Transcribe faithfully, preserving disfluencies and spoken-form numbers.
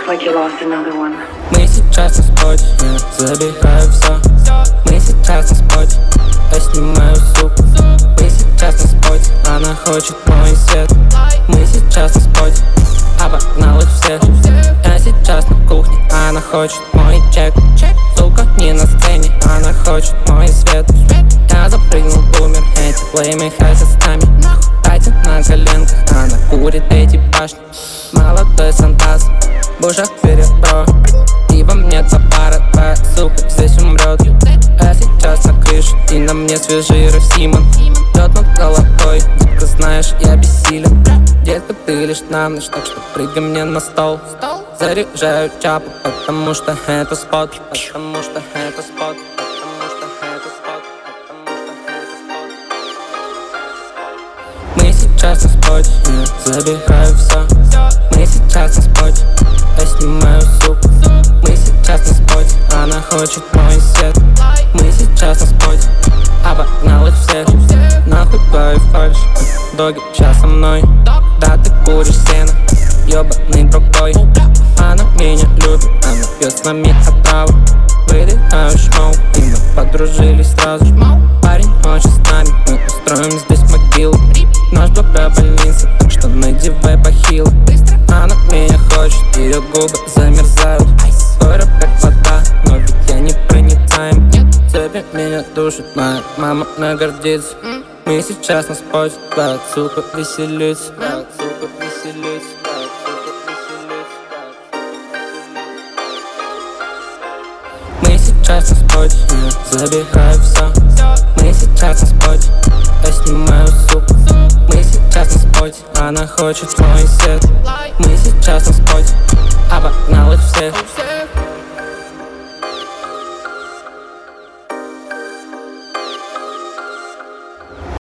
like you lost another one. Мы сейчас на споте, я забираю все. Мы сейчас на споте, я снимаю суку. Мы сейчас на споте, она хочет мой свет. Мы сейчас на споте, обогнал их всех. Я сейчас на кухне, она хочет мой чек. Сука не на сцене, она хочет мой свет. Я запрыгнул в бумер, эти плеймы хотят с нами. Дайте на коленках, она курит эти башни. Молодой Сантас, бужах вперед, бро. Ибо мне топара, твоя сука здесь умрет. Я сейчас на крыше, и на мне свежий Рэф Симон. Лёд над головой, детка, знаешь, я бессилен. Детка, ты лишь на ночь, так что прыгай мне на стол. Заряжаю чапу, потому что это спот. Потому что это спот. Потому что это спот. Мы сейчас на споте, я забираю все. Мы сейчас на споте, я снимаю суку. Мы сейчас на споте, она хочет мой свет. Мы сейчас на споте, обогнал их всех. Нахуй твою фальшь, доги сейчас со мной. Да, ты куришь сено, ёбаный другой. Она меня любит, она пьет с нами отраву. Выдыхаю шмоу, и мы подружились сразу. Парень хочет с нами, мы устроим здесь могилу. Наш бабка больница, так что надевай бахилы. Она меня хочет, ее губы замерзают. Скоро как вода, но ведь я не проницаем. Тебе меня душит, моя мама нагордится. Мы сейчас на споте, твоя сука веселится. Твоя сука веселится. Мы сейчас на споте, я забираю все. Мы сейчас на споте, я снимаю суку. Мы сейчас на споте, она хочет мой свет. Мы сейчас на споте, обогнал их всех.